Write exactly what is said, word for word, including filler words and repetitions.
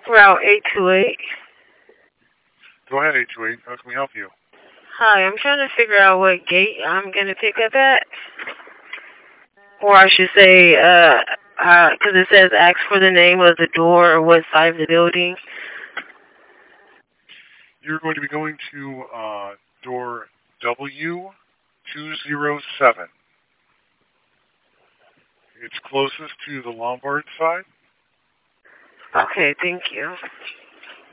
Route eight two eight. Go ahead, eight two eight. How can we help you? Hi, I'm trying to figure out what gate I'm going to pick up at. Or I should say, uh, uh 'cause it says ask for the name of the door or what side of the building. You're going to be going to uh, door W two zero seven. It's closest to the Lombard side. Okay, thank you.